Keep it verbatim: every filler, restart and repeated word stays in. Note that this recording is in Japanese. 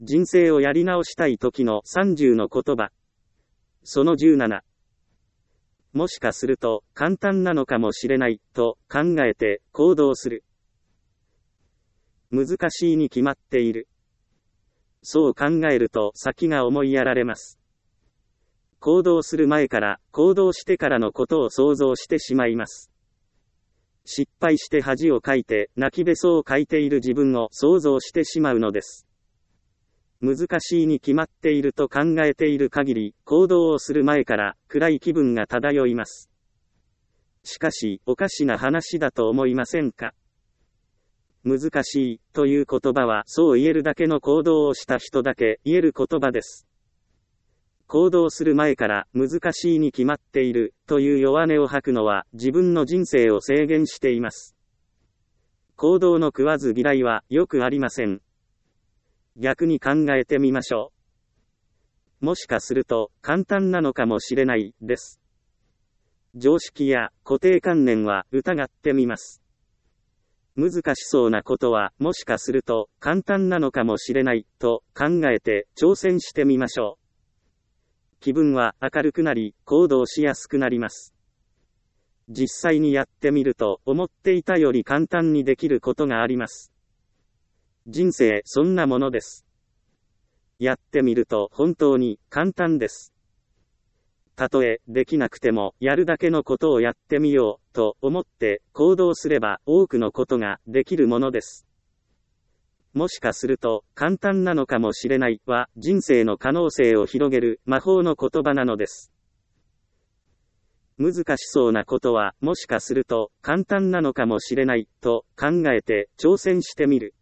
人生をやり直したい時のさんじゅうの言葉。そのじゅうなな。もしかすると簡単なのかもしれないと考えて行動する。難しいに決まっている。そう考えると先が思いやられます。行動する前から行動してからのことを想像してしまいます。失敗して恥をかいて泣きべそをかいている自分を想像してしまうのです。難しいに決まっていると考えている限り、行動をする前から暗い気分が漂います。しかし、おかしな話だと思いませんか？難しいという言葉はそう言えるだけの行動をした人だけ言える言葉です。行動する前から難しいに決まっているという弱音を吐くのは自分の人生を制限しています。行動の食わず嫌いはよくありません。逆に考えてみましょう。もしかすると簡単なのかもしれないです。常識や固定観念は疑ってみます。難しそうなことはもしかすると簡単なのかもしれないと考えて挑戦してみましょう。気分は明るくなり、行動しやすくなります。実際にやってみると、思っていたより簡単にできることがあります。人生、そんなものです。やってみると本当に簡単です。たとえできなくても、やるだけのことをやってみようと思って行動すれば多くのことができるものです。もしかすると簡単なのかもしれないは人生の可能性を広げる魔法の言葉なのです。難しそうなことはもしかすると簡単なのかもしれないと考えて挑戦してみる。